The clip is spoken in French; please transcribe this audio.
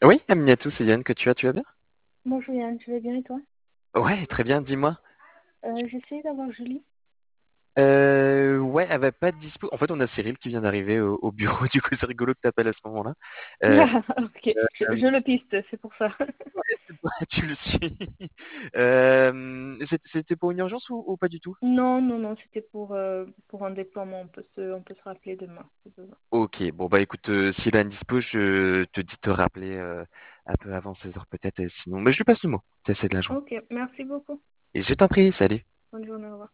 Oui, Aminatou, c'est Yann que tu vas bien? Bonjour Yann, tu vas bien et toi? Ouais, très bien, dis-moi. J'essaie d'avoir Julie. Ouais, elle va pas être dispo. En fait, on a Cyril qui vient d'arriver au bureau, du coup, c'est rigolo que t'appelles à ce moment-là. Euh, Ok, je le piste, c'est pour ça. ouais, c'est bon, tu le suis. C'était pour une urgence ou pas du tout? Non, non, non, c'était pour un déploiement. On peut se rappeler demain. Si besoin. Ok, bon bah écoute, s'il a une dispo, je te dis de te rappeler un peu avant 16 heures peut-être, sinon, mais je lui passe le mot, c'est de la joindre. Ok, merci beaucoup. Et je t'en prie, salut. Bonne journée, au revoir.